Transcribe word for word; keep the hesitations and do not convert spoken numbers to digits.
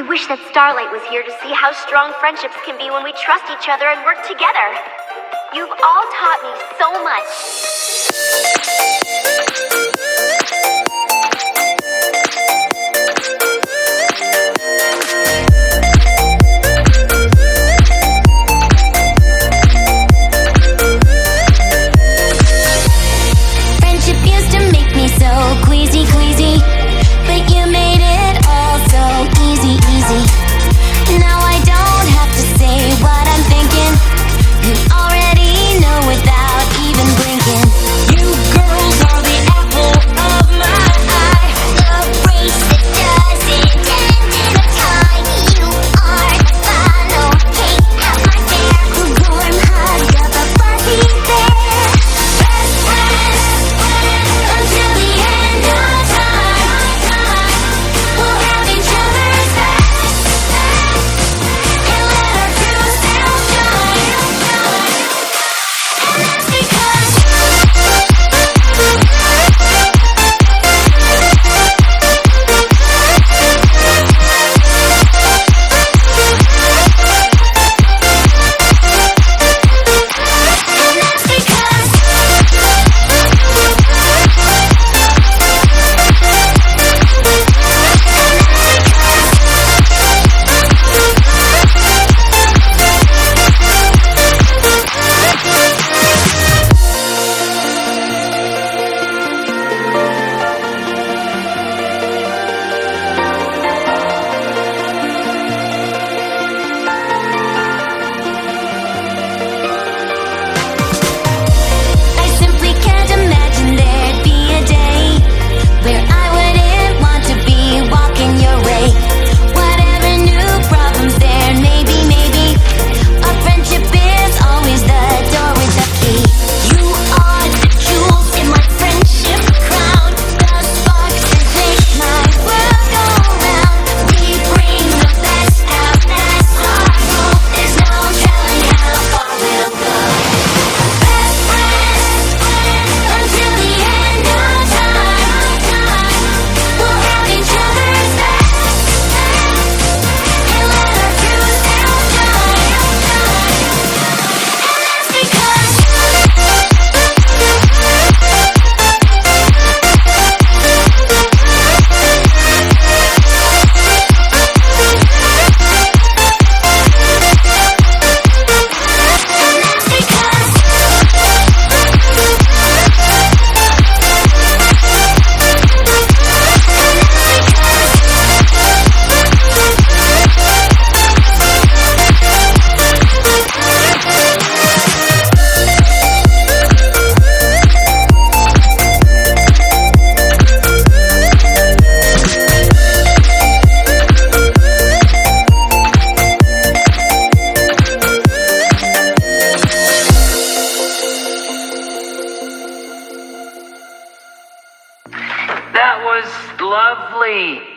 wish that Starlight was here to see how strong friendships can be when we trust each other and work together. You've all taught me so much. Friendship used to make me so queasy, queasy, but you made it all so easy, easy. Now I don't have to say what I'm thinking. You already know without even blinking. You girls are the apple of my eye. The race that doesn't end in a tie. You are the final king of my dare. The warm hug of a fuzzy bear. Best friends until the end of time. We'll have each other's back and let our true self shine. And that's because And that's because I simply can't imagine there'd be a day where I wouldn't want to be walking your way. Whatever new problems there may be, maybe a friendship is always the door with the key. You are the jewels in my friendship crown, the sparks that make my world go round. We bring the best out, that's our goal. There's no telling how far we'll go. Best friends until the end of time. We'll have each other's back and let our true self shine. And that's because And that's because That was lovely.